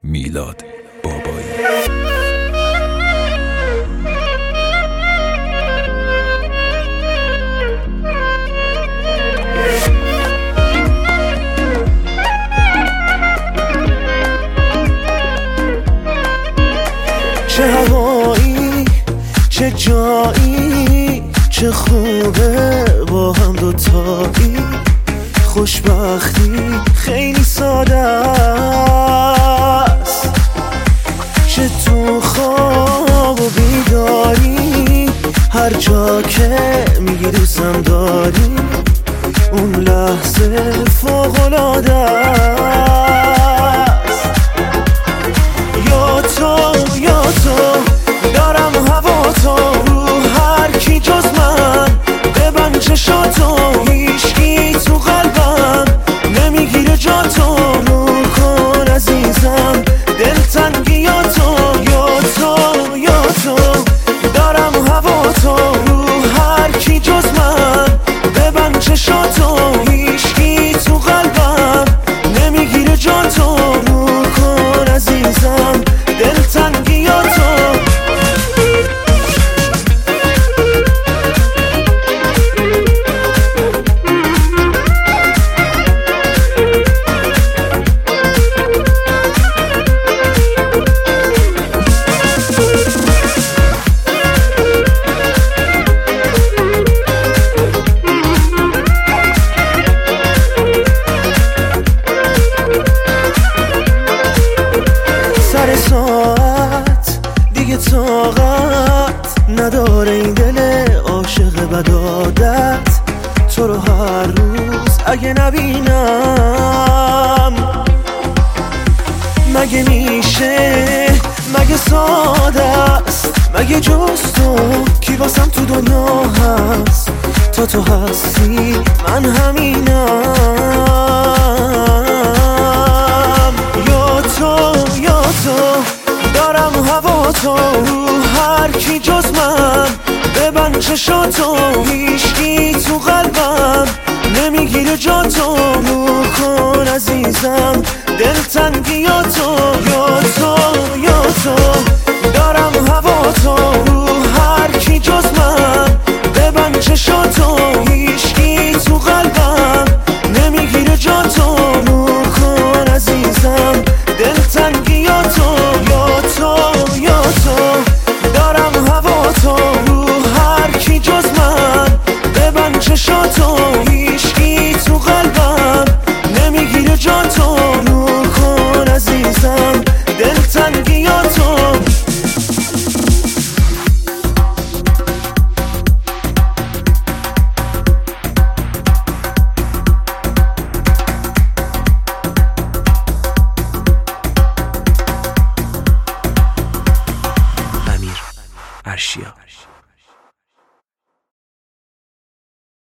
میلاد بابایی. چه هوایی چه جایی، چه خوبه با هم دوتایی. خوشبختی خیلی ساده است، چه تو خواب و بیداری، هر جا که میگی دوستم داری، اون لحظه فوق‌العاده است. یا تو دارم هوا تو، رو هر کی جز من ببند چشاتو، هیچکی تو قلبم نمیگیره جا تو، رو کن عزیزم دلتنگیاتو. یا تو دارم هوا تو، رو هر کی جز من ببند چشاتو، هیچکی تو قلبم نمیگیره جا تو، رو کن عزیزم دلتنگیاتو. سر ساعت دیگه طاقت نداره این دل عاشق بد عادت، تو رو هر روز اگه نبینم مگه میشه، مگه ساده است، مگه جز تو کی واسم تو دنیا هست. تا تو هستی من همینم. یا تو دارم هوا تو، رو هر کی جز من ببند چشاتو، هیچکی تو قلبم نمیگیره جا تو، رو کن عزیزم دلتنگیاتو. یا تو دارم هوا تو، رو هر کی جز من ببند چشاتو، هیچکی تو قلبم نمیگیره جا تو، رو کن عزیزم دلتنگیاتو. یا تو دارم هوا تو، رو هر کی جز من ببند چشاتو، هیچکی تو قلبم نمیگیره جا تو، رو کن عزیزم دلتنگیاتو. امیر ارشیا.